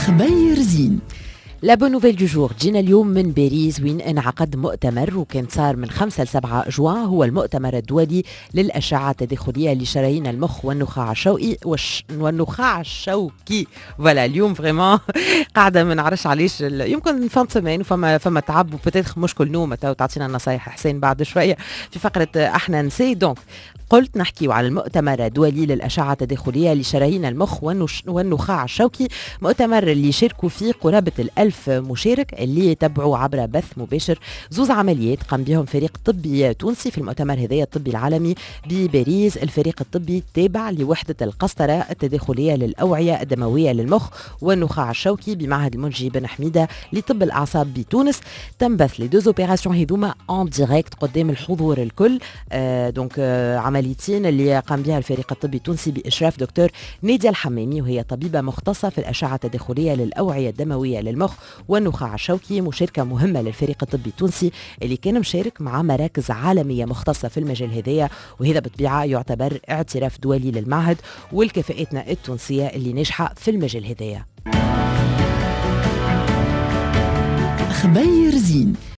خبير زين. لا بون نوفيل دو جور، جينا اليوم من باريس وين انعقد مؤتمر وكان صار من 5 ل 7 جوان. هو المؤتمر الدولي للأشعة التداخلية لشرايين المخ والنخاع الشوكي فوالا اليوم فريمون قاعدة ما نعرفش علاش يمكن فان سيمين فما تعب وبتاتخ مشكل نوم. تعطينا نصايح حسين بعد شوية في فقرة احنا نسي. دونك قلت نحكيو على المؤتمر الدولي للأشعة التداخلية لشرايين المخ والنخاع الشوكي، مؤتمر اللي شاركوا فيه قرابة 1000 مشارك اللي يتبعوا عبر بث مباشر زوز عمليات قام بهم فريق طبي تونسي في المؤتمر هذايا الطبي العالمي بباريس. الفريق الطبي تابع لوحدة القسطرة التداخلية للأوعية الدموية للمخ والنخاع الشوكي بمعهد المنجي بن حميدة لطب الأعصاب بتونس. تم بث لي دوز اوبيراسيون هذوما اون ديريكت قدام الحضور الكل. دونك عمليتين اللي قام بها الفريق الطبي التونسي بإشراف دكتور نادية الحمامي، وهي طبيبة مختصة في الأشعة التداخلية للأوعية الدموية للمخ والنخاع الشوكي. مشاركة مهمة للفريق الطبي التونسي اللي كان مشارك مع مراكز عالمية مختصة في المجال هذايا، وهذا بالطبيعة يعتبر اعتراف دولي للمعهد والكفاءتنا التونسية اللي ناجحة في المجال هذايا. خبير زين.